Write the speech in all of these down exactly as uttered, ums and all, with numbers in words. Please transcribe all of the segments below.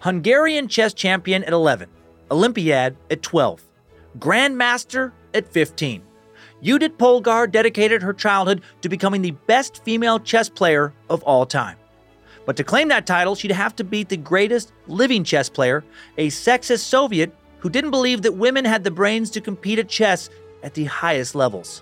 Hungarian chess champion at eleven, Olympiad at twelve, Grandmaster at fifteen. Judit Polgar dedicated her childhood to becoming the best female chess player of all time. But to claim that title, she'd have to beat the greatest living chess player, a sexist Soviet who didn't believe that women had the brains to compete at chess at the highest levels.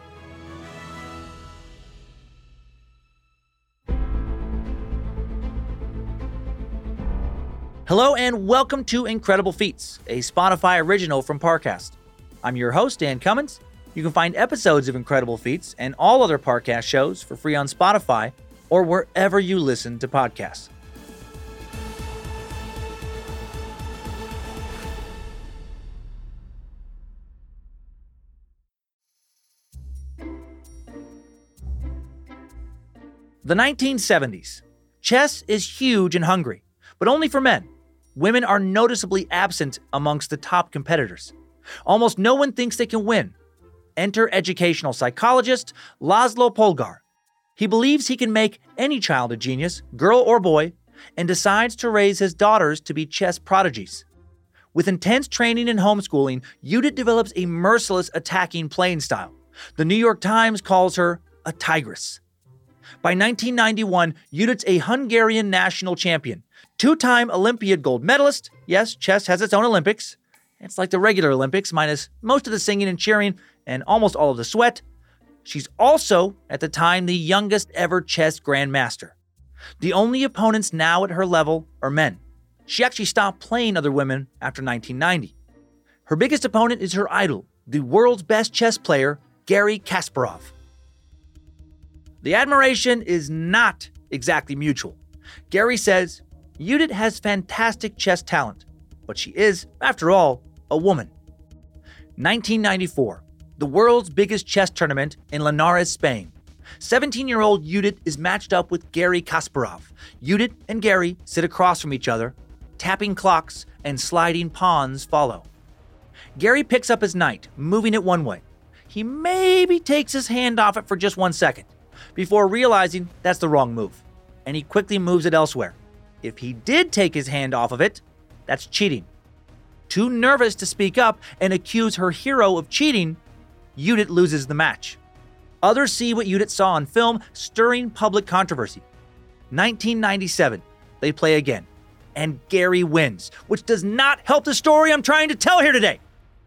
Hello and welcome to Incredible Feats, a Spotify original from Parcast. I'm your host, Dan Cummins. You can find episodes of Incredible Feats and all other Parcast shows for free on Spotify or wherever you listen to podcasts. The nineteen seventies. Chess is huge in Hungary, but only for men. Women are noticeably absent amongst the top competitors. Almost no one thinks they can win. Enter educational psychologist Laszlo Polgar. He believes he can make any child a genius, girl or boy, and decides to raise his daughters to be chess prodigies. With intense training and homeschooling, Judit develops a merciless attacking playing style. The New York Times calls her a tigress. By nineteen ninety-one, Judit's a Hungarian national champion, two-time Olympiad gold medalist. Yes, chess has its own Olympics. It's like the regular Olympics, minus most of the singing and cheering and almost all of the sweat. She's also, at the time, the youngest ever chess grandmaster. The only opponents now at her level are men. She actually stopped playing other women after nineteen ninety. Her biggest opponent is her idol, the world's best chess player, Garry Kasparov. The admiration is not exactly mutual. Garry says, Judit has fantastic chess talent, but she is, after all, a woman. nineteen ninety-four. The world's biggest chess tournament in Linares, Spain. seventeen-year-old Judit is matched up with Garry Kasparov. Judit and Garry sit across from each other. Tapping clocks and sliding pawns follow. Garry picks up his knight, moving it one way. He maybe takes his hand off it for just one second, before realizing that's the wrong move, and he quickly moves it elsewhere. If he did take his hand off of it, that's cheating. Too nervous to speak up and accuse her hero of cheating, Judit loses the match. Others see what Judit saw on film, stirring public controversy. nineteen ninety-seven, they play again, and Garry wins, which does not help the story I'm trying to tell here today.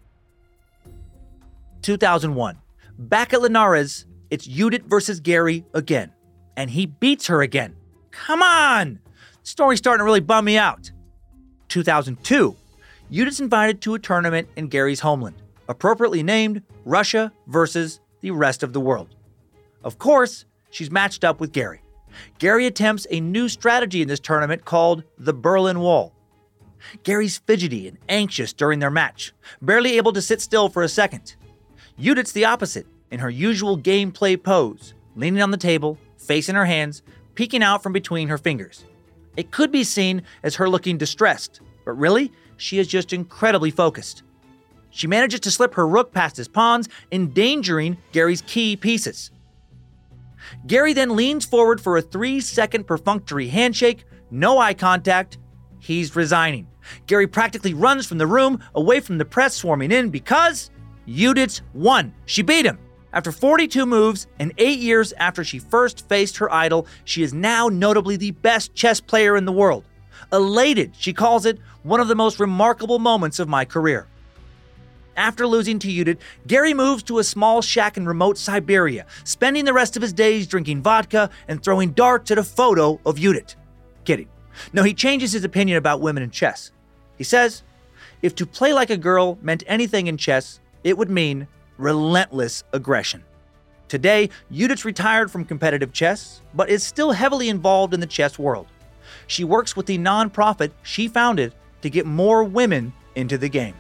two thousand one, back at Linares, it's Judit versus Garry again, and he beats her again. Come on! The story's starting to really bum me out. two thousand two, Judit's invited to a tournament in Garry's homeland, appropriately named Russia versus the rest of the world. Of course, she's matched up with Garry. Garry attempts a new strategy in this tournament called the Berlin Wall. Garry's fidgety and anxious during their match, barely able to sit still for a second. Judit's the opposite, in her usual gameplay pose, leaning on the table, face in her hands, peeking out from between her fingers. It could be seen as her looking distressed, but really, she is just incredibly focused. She manages to slip her rook past his pawns, endangering Garry's key pieces. Garry then leans forward for a three-second perfunctory handshake, no eye contact. He's resigning. Garry practically runs from the room, away from the press swarming in, because Judit's won. She beat him. After forty-two moves and eight years after she first faced her idol, she is now notably the best chess player in the world. Elated, she calls it one of the most remarkable moments of my career. After losing to Judit, Garry moves to a small shack in remote Siberia, spending the rest of his days drinking vodka and throwing darts at a photo of Judit. Kidding. No, he changes his opinion about women in chess. He says, if to play like a girl meant anything in chess, it would mean relentless aggression. Today, Judit's retired from competitive chess, but is still heavily involved in the chess world. She works with the nonprofit she founded to get more women into the game.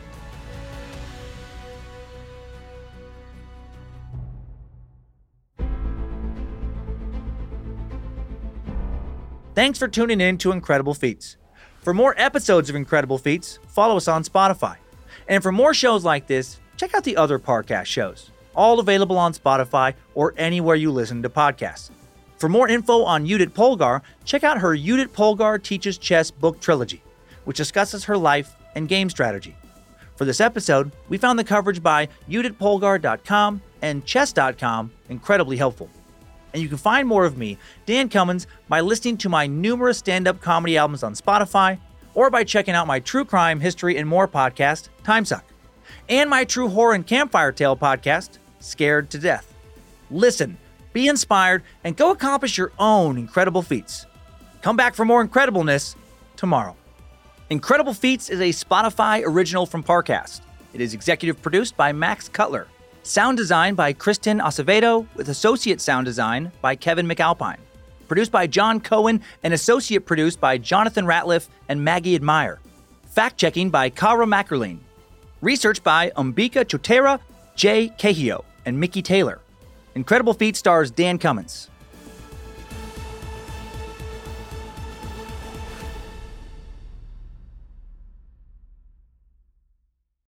Thanks for tuning in to Incredible Feats. For more episodes of Incredible Feats, follow us on Spotify. And for more shows like this, check out the other Parcast shows, all available on Spotify or anywhere you listen to podcasts. For more info on Judit Polgar, check out her Judit Polgar Teaches Chess book trilogy, which discusses her life and game strategy. For this episode, we found the coverage by Judith Polgar dot com and chess dot com incredibly helpful. And you can find more of me, Dan Cummins, by listening to my numerous stand-up comedy albums on Spotify, or by checking out my true crime, history, and more podcast, Timesuck, and my true horror and campfire tale podcast, Scared to Death. Listen, be inspired, and go accomplish your own incredible feats. Come back for more incredibleness tomorrow. Incredible Feats is a Spotify original from Parcast. It is executive produced by Max Cutler. Sound design by Kristen Acevedo, with associate sound design by Kevin McAlpine. Produced by John Cohen and associate produced by Jonathan Ratliff and Maggie Admire. Fact-checking by Kara Mackerlin. Research by Umbika Chotera, Jay Cahio, and Mickey Taylor. Incredible Feats stars Dan Cummins.